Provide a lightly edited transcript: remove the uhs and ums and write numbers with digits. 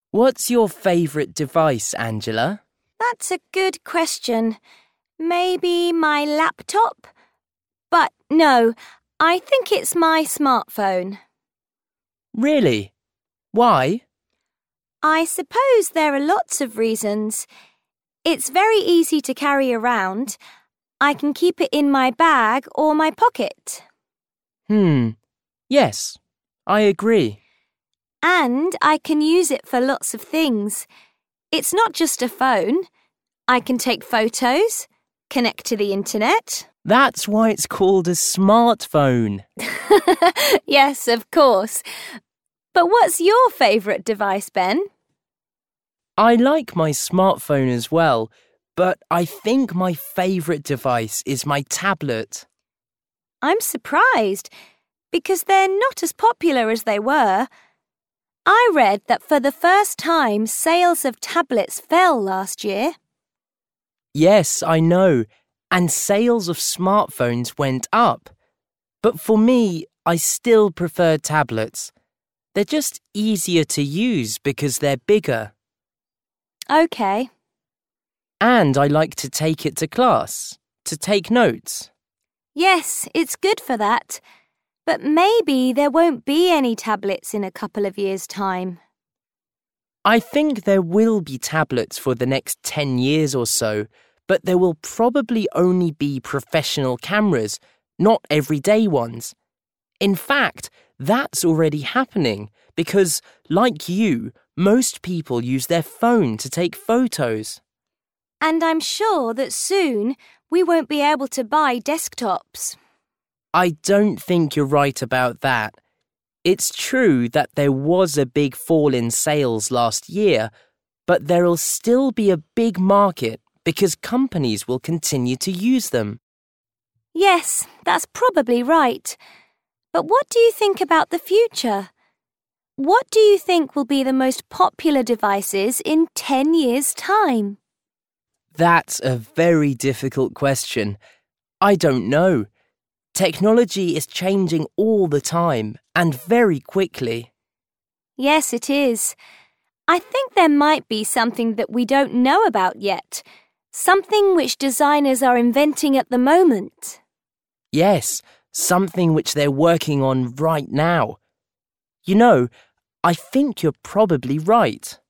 What's your favourite device, Angela? That's a good question. Maybe my laptop? But no, I think it's my smartphone. Really? Why? I suppose there are lots of reasons. It's very easy to carry around. I can keep it in my bag or my pocket. Yes, I agree. And I can use it for lots of things. It's not just a phone. I can take photos, connect to the internet. That's why it's called a smartphone. Yes, of course. But what's your favourite device, Ben? I like my smartphone as well, but I think my favourite device is my tablet. I'm surprised, because they're not as popular as they were. I read that for the first time, sales of tablets fell last year. Yes, I know, and sales of smartphones went up. But for me, I still prefer tablets. They're just easier to use because they're bigger. OK. And I like to take it to class, to take notes. Yes, it's good for that. But maybe there won't be any tablets in a couple of years' time. I think there will be tablets for the next 10 years or so, but there will probably only be professional cameras, not everyday ones. In fact, that's already happening because, like you, most people use their phone to take photos. And I'm sure that soon we won't be able to buy desktops. I don't think you're right about that. It's true that there was a big fall in sales last year, but there'll still be a big market because companies will continue to use them. Yes, that's probably right. But what do you think about the future? What do you think will be the most popular devices in 10 years' time? That's a very difficult question. I don't know. Technology is changing all the time and very quickly. Yes, it is. I think there might be something that we don't know about yet. Something which designers are inventing at the moment. Yes, something which they're working on right now. You know, I think you're probably right.